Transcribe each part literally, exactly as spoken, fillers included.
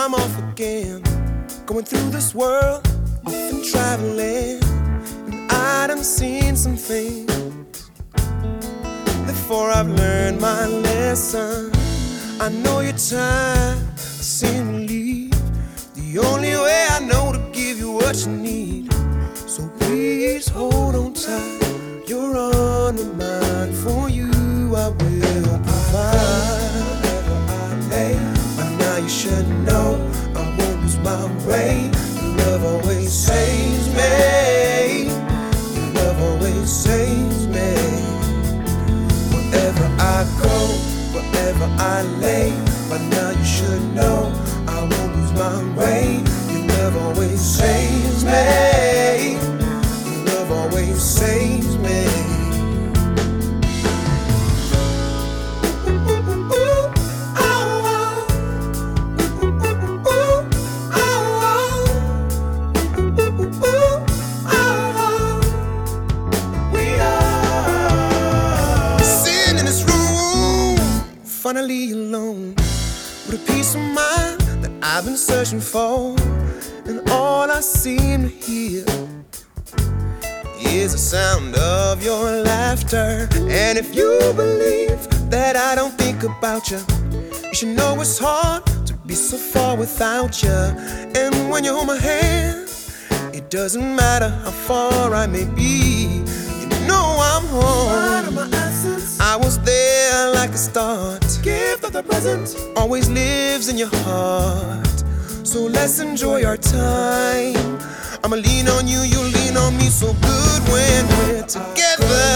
I'm off again, going through this world, often traveling, and I done seen some things before I've learned my lesson. I know your time, I seem to leave the only way I know to give you what you need. So please hold on tight, you're on my mind. For you I will provide. Whatever I lay, by now you should know I won't lose my way. Your love always saves me. Your love always saves me. Wherever I go, wherever I lay, by now you should know I won't lose my way. Your love always saves me. Your love always saves me. Finally alone, with a peace of mind that I've been searching for, and all I seem to hear is the sound of your laughter. And if you believe that I don't think about you, you should know it's hard to be so far without you. And when you hold my hand, it doesn't matter how far I may be, you know I'm home. I was there like a start. Gift of the present always lives in your heart. So let's enjoy our time. I'ma lean on you, you lean on me. So good when we're together.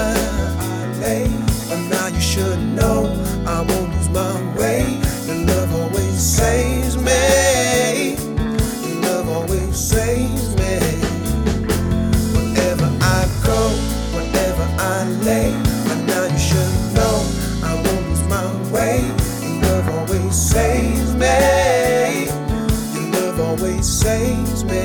But now you should know I won't lose my way. Your love always saves me. Your love always saves me. Wherever I go, wherever I lay, now you should know I won't lose my way. Your love always saves me. Your love always saves me.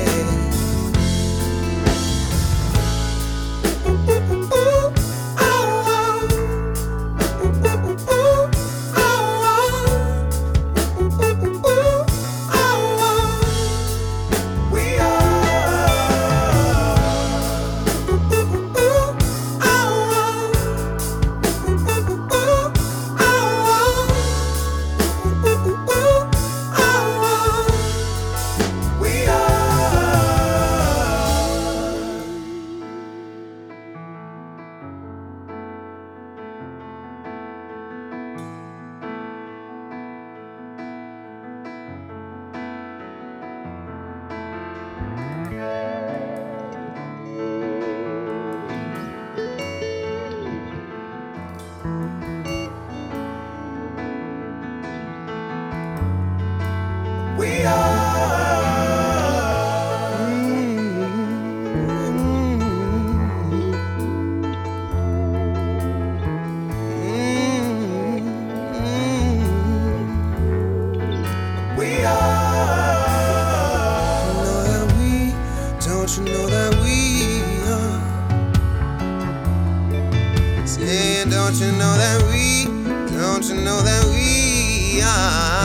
We are. We are. Know that we, don't you know that we are? Saying, don't you know that we, don't you know that we are?